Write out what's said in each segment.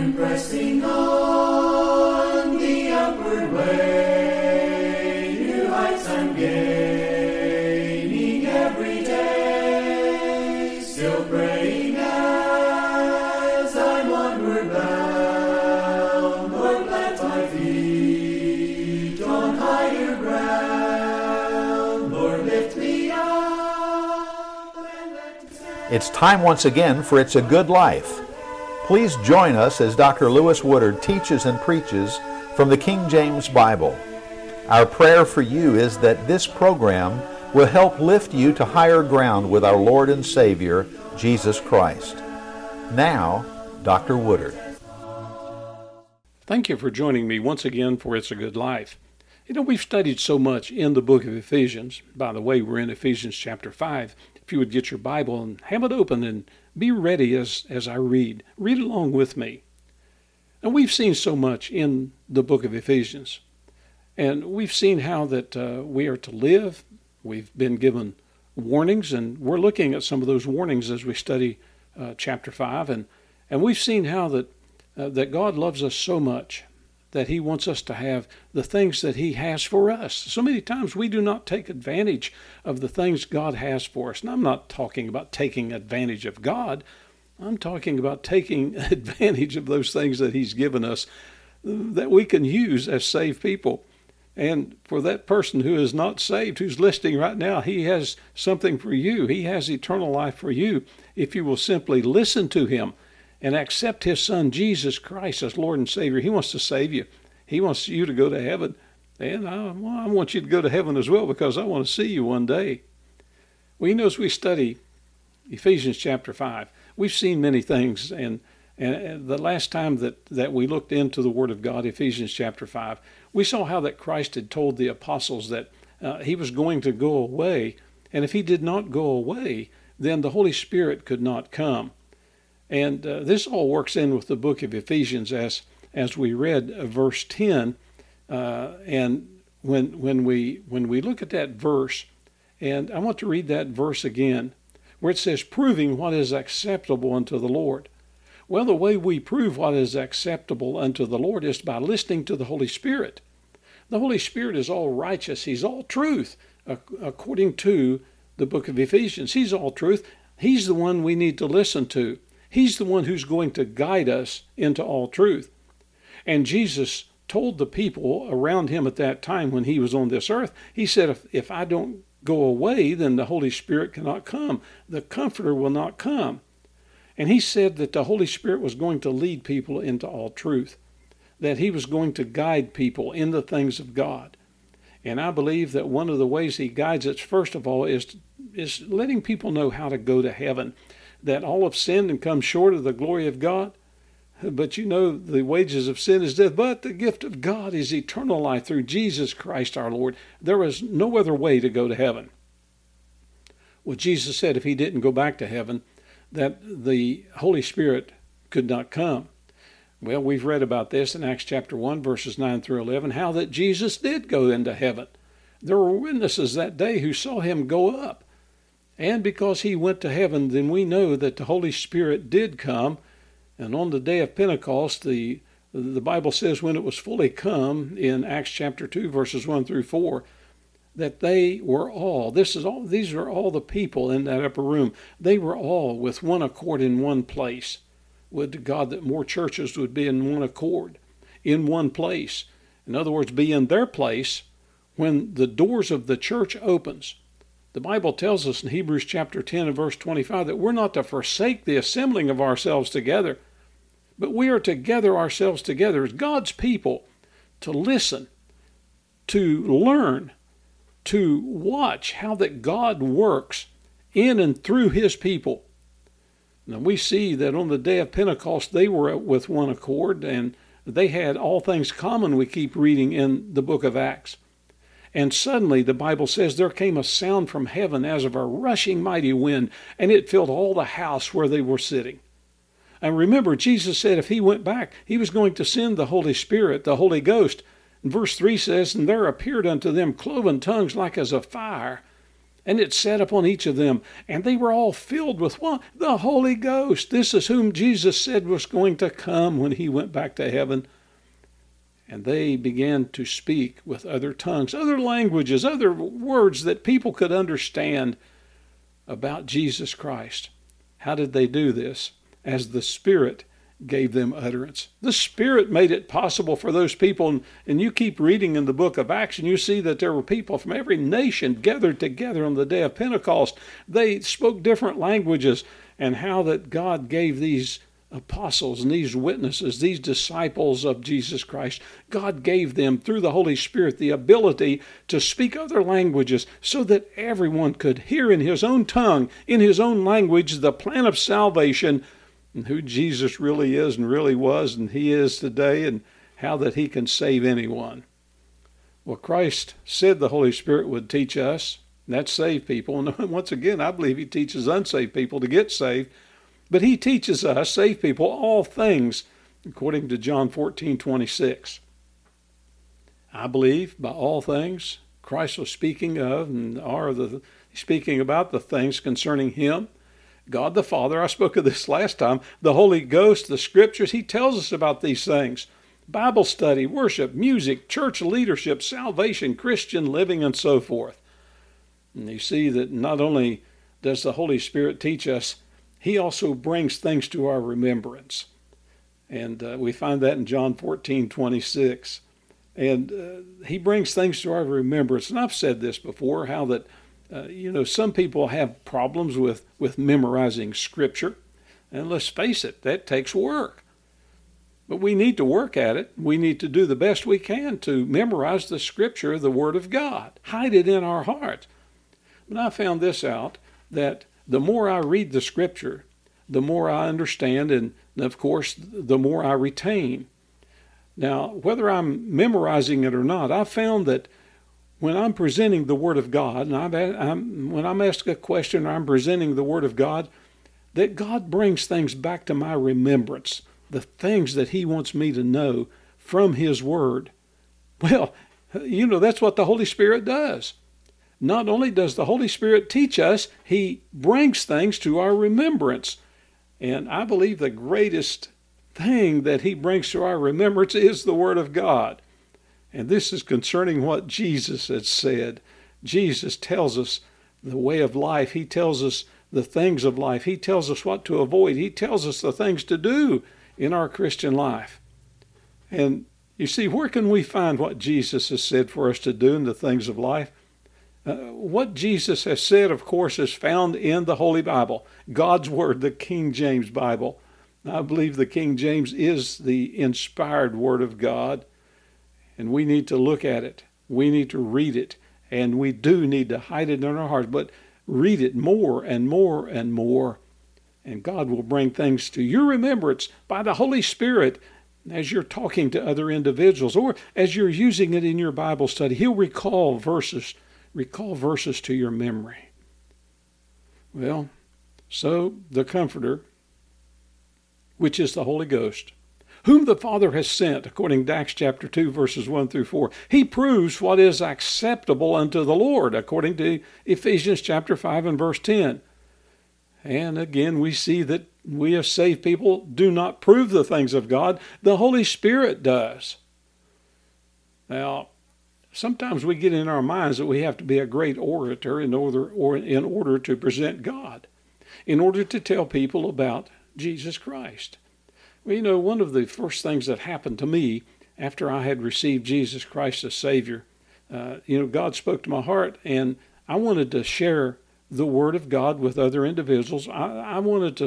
pressing on the upward way, new heights I'm gaining every day, still praying as I'm onward bound. Lord, plant my feet on higher ground. Lord, lift me up and let me stand. It's time once again for It's a Good Life. Please join us as Dr. Lewis Woodard teaches and preaches from the King James Bible. Our prayer for you is that this program will help lift you to higher ground with our Lord and Savior, Jesus Christ. Now, Dr. Woodard. Thank you for joining me once again for It's a Good Life. You know, we've studied so much in the book of Ephesians. By the way, we're in Ephesians chapter 5. If you would get your Bible and have it open and be ready as I read. Read along with me. And we've seen so much in the book of Ephesians. And we've seen how that we are to live. We've been given warnings, and we're looking at some of those warnings as we study chapter 5. And we've seen how that God loves us so much that he wants us to have the things that he has for us. So many times we do not take advantage of the things God has for us. And I'm not talking about taking advantage of God. I'm talking about taking advantage of those things that he's given us that we can use as saved people. And for that person who is not saved, who's listening right now, he has something for you. He has eternal life for you if you will simply listen to him and accept his son, Jesus Christ, as Lord and Savior. He wants to save you. He wants you to go to heaven. And I want you to go to heaven as well, because I want to see you one day. Well, you know, as we study Ephesians chapter 5, we've seen many things. And the last time that we looked into the Word of God, Ephesians chapter 5, we saw how that Christ had told the apostles that he was going to go away. And if he did not go away, then the Holy Spirit could not come. And this all works in with the book of Ephesians as we read verse 10. And when we look at that verse, and I want to read that verse again, where it says, proving what is acceptable unto the Lord. Well, the way we prove what is acceptable unto the Lord is by listening to the Holy Spirit. The Holy Spirit is all righteous. He's all truth, according to the book of Ephesians. He's all truth. He's the one we need to listen to. He's the one who's going to guide us into all truth. And Jesus told the people around him at that time when he was on this earth, he said, if I don't go away, then the Holy Spirit cannot come. The Comforter will not come. And he said that the Holy Spirit was going to lead people into all truth, that he was going to guide people in the things of God. And I believe that one of the ways he guides us, first of all, is letting people know how to go to heaven, that all have sinned and come short of the glory of God. But you know, the wages of sin is death, but the gift of God is eternal life through Jesus Christ our Lord. There is no other way to go to heaven. Well, Jesus said if he didn't go back to heaven, that the Holy Spirit could not come. Well, we've read about this in Acts chapter 1, verses 9 through 11, how that Jesus did go into heaven. There were witnesses that day who saw him go up. And because he went to heaven, then we know that the Holy Spirit did come. And on the day of Pentecost, the Bible says when it was fully come in Acts chapter 2, verses 1 through 4, that they were all, these are all the people in that upper room. They were all with one accord in one place. Would God that more churches would be in one accord, in one place. In other words, be in their place when the doors of the church opens. The Bible tells us in Hebrews chapter 10 and verse 25 that we're not to forsake the assembling of ourselves together, but we are to gather ourselves together as God's people to listen, to learn, to watch how that God works in and through his people. Now we see that on the day of Pentecost, they were with one accord, and they had all things common, we keep reading in the book of Acts. And suddenly, the Bible says, there came a sound from heaven as of a rushing mighty wind, and it filled all the house where they were sitting. And remember, Jesus said if he went back, he was going to send the Holy Spirit, the Holy Ghost. And verse 3 says, and there appeared unto them cloven tongues like as of fire, And it sat upon each of them, and they were all filled with what? The Holy Ghost. This is whom Jesus said was going to come when he went back to heaven. And they began to speak with other tongues, other languages, other words that people could understand about Jesus Christ. How did they do this? As the Spirit gave them utterance. The Spirit made it possible for those people, and you keep reading in the book of Acts, and you see that there were people from every nation gathered together on the day of Pentecost. They spoke different languages, and how that God gave these apostles and these witnesses, these disciples of Jesus Christ, God gave them through the Holy Spirit the ability to speak other languages so that everyone could hear in his own tongue, in his own language, the plan of salvation and who Jesus really is and really was and he is today, and how that he can save anyone. Well, Christ said the Holy Spirit would teach us, and that's save people. And once again, I believe he teaches unsaved people to get saved. But he teaches us, saved people, all things, according to John 14:26. I believe by all things Christ was speaking of, and speaking about the things concerning him. God the Father, I spoke of this last time, the Holy Ghost, the Scriptures, he tells us about these things. Bible study, worship, music, church leadership, salvation, Christian living, and so forth. And you see that not only does the Holy Spirit teach us, he also brings things to our remembrance. And we find that in John 14:26. And he brings things to our remembrance. And I've said this before, how that, some people have problems with memorizing Scripture. And let's face it, that takes work. But we need to work at it. We need to do the best we can to memorize the Scripture, the Word of God. Hide it in our hearts. But I found this out, that the more I read the Scripture, the more I understand, and of course, the more I retain. Now, whether I'm memorizing it or not, I've found that when I'm presenting the Word of God, and when I'm asked a question or I'm presenting the Word of God, that God brings things back to my remembrance, the things that he wants me to know from his Word. Well, that's what the Holy Spirit does. Not only does the Holy Spirit teach us, he brings things to our remembrance. And I believe the greatest thing that he brings to our remembrance is the Word of God. And this is concerning what Jesus had said. Jesus tells us the way of life. He tells us the things of life. He tells us what to avoid. He tells us the things to do in our Christian life. And you see, where can we find what Jesus has said for us to do in the things of life? What Jesus has said, of course, is found in the Holy Bible, God's Word, the King James Bible. I believe the King James is the inspired Word of God, and we need to look at it. We need to read it, and we do need to hide it in our hearts, but read it more and more and more, and God will bring things to your remembrance by the Holy Spirit as you're talking to other individuals, or as you're using it in your Bible study. He'll recall verses to your memory. Well, so the Comforter, which is the Holy Ghost, whom the Father has sent, according to Acts chapter 2, verses 1 through 4, he proves what is acceptable unto the Lord, according to Ephesians chapter 5 and verse 10. And again, we see that we as saved people do not prove the things of God. The Holy Spirit does. Now, sometimes we get in our minds that we have to be a great orator in order to present God, in order to tell people about Jesus Christ. Well, one of the first things that happened to me after I had received Jesus Christ as Savior, God spoke to my heart, and I wanted to share the Word of God with other individuals. I wanted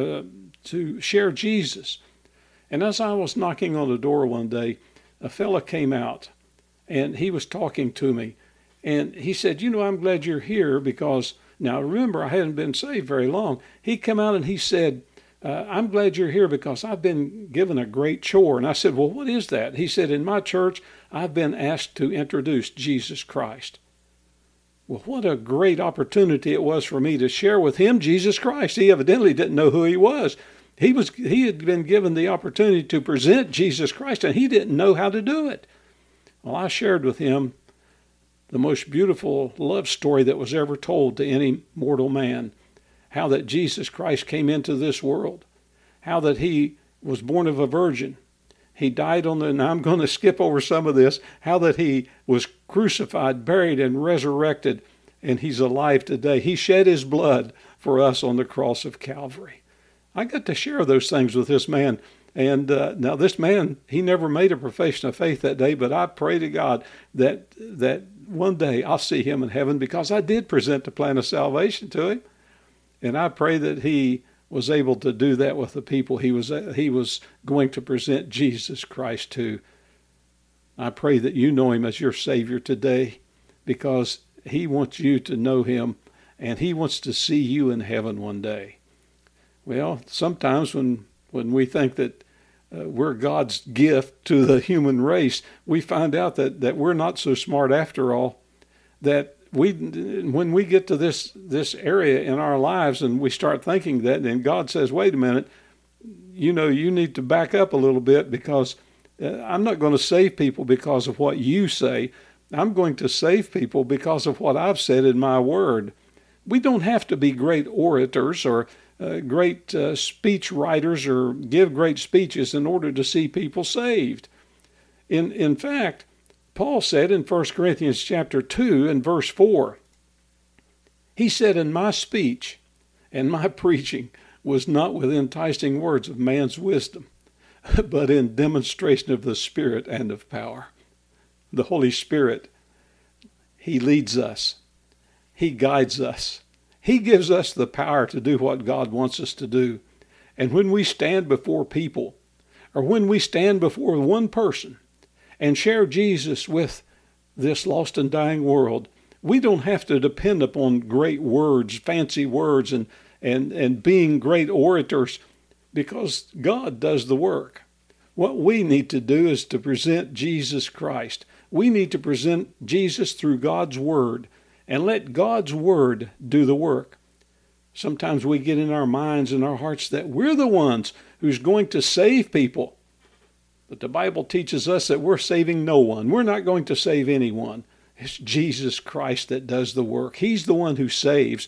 to share Jesus. And as I was knocking on the door one day, a fella came out, and he was talking to me. And he said, I'm glad you're here because, now remember, I hadn't been saved very long. He came out and he said, I'm glad you're here because I've been given a great chore. And I said, well, what is that? He said, in my church, I've been asked to introduce Jesus Christ. Well, what a great opportunity it was for me to share with him Jesus Christ. He evidently didn't know who he was. He had been given the opportunity to present Jesus Christ, and he didn't know how to do it. Well, I shared with him the most beautiful love story that was ever told to any mortal man. How that Jesus Christ came into this world. How that he was born of a virgin. He died and I'm going to skip over some of this, how that he was crucified, buried, and resurrected, and he's alive today. He shed his blood for us on the cross of Calvary. I got to share those things with this man. And now this man, he never made a profession of faith that day, but I pray to God that one day I'll see him in heaven, because I did present the plan of salvation to him. And I pray that he was able to do that with the people he was going to present Jesus Christ to. I pray that you know him as your Savior today, because he wants you to know him, and he wants to see you in heaven one day. Well, sometimes when we think that we're God's gift to the human race, we find out that we're not so smart after all, that when we get to this area in our lives and we start thinking that, and God says, wait a minute, you need to back up a little bit, because I'm not going to save people because of what you say. I'm going to save people because of what I've said in my word. We don't have to be great orators or great speech writers or give great speeches in order to see people saved. In fact, Paul said in 1 Corinthians chapter 2 and verse 4, he said, "And my speech and my preaching was not with enticing words of man's wisdom, but in demonstration of the Spirit and of power." The Holy Spirit, he leads us. He guides us. He gives us the power to do what God wants us to do. And when we stand before people, or when we stand before one person and share Jesus with this lost and dying world, we don't have to depend upon great words, fancy words, and being great orators, because God does the work. What we need to do is to present Jesus Christ. We need to present Jesus through God's Word, and let God's Word do the work. Sometimes we get in our minds and our hearts that we're the ones who's going to save people. But the Bible teaches us that we're saving no one. We're not going to save anyone. It's Jesus Christ that does the work. He's the one who saves.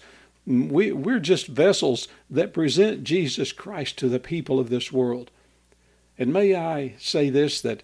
We're just vessels that present Jesus Christ to the people of this world. And may I say this, that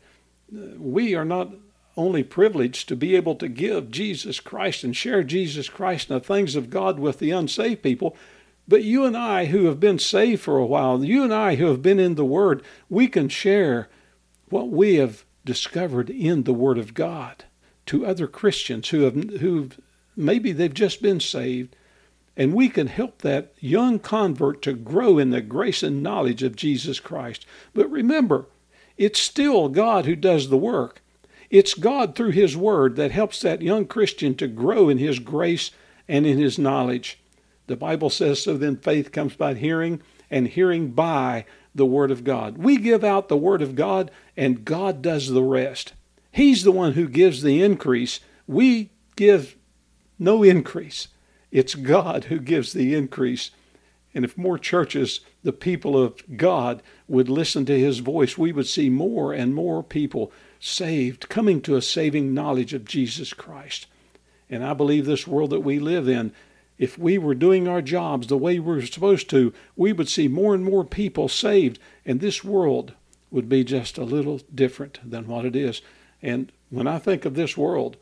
we are not only privileged to be able to give Jesus Christ and share Jesus Christ and the things of God with the unsaved people, but you and I who have been saved for a while, you and I who have been in the Word, we can share what we have discovered in the Word of God to other Christians who maybe they've just been saved, and we can help that young convert to grow in the grace and knowledge of Jesus Christ. But remember, it's still God who does the work. It's God through His Word that helps that young Christian to grow in His grace and in His knowledge. The Bible says, so then faith comes by hearing, and hearing by the Word of God. We give out the Word of God, and God does the rest. He's the one who gives the increase. We give no increase. It's God who gives the increase. And if more churches, the people of God, would listen to His voice, we would see more and more people saved, coming to a saving knowledge of Jesus Christ. And I believe this world that we live in, if we were doing our jobs the way we're supposed to, we would see more and more people saved, and this world would be just a little different than what it is. And when I think of this world,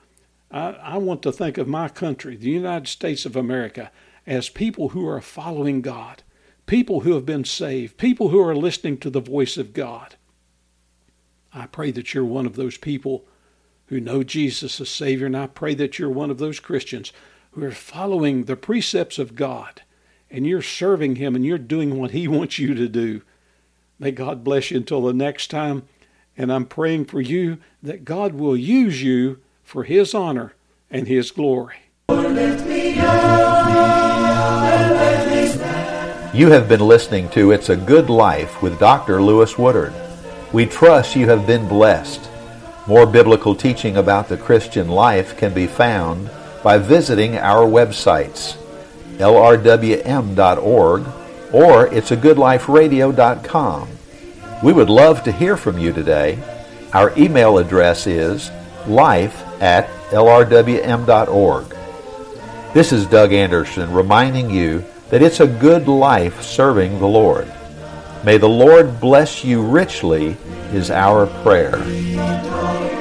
I want to think of my country, the United States of America, as people who are following God, people who have been saved, people who are listening to the voice of God. I pray that you're one of those people who know Jesus as Savior, and I pray that you're one of those Christians who are following the precepts of God, and you're serving Him, and you're doing what He wants you to do. May God bless you until the next time, and I'm praying for you that God will use you for His honor and His glory. You have been listening to It's a Good Life with Dr. Lewis Woodard. We trust you have been blessed. More biblical teaching about the Christian life can be found by visiting our websites, lrwm.org or it'sagoodliferadio.com. We would love to hear from you today. Our email address is life@ lrwm.org. This is Doug Anderson reminding you that it's a good life serving the Lord. May the Lord bless you richly is our prayer.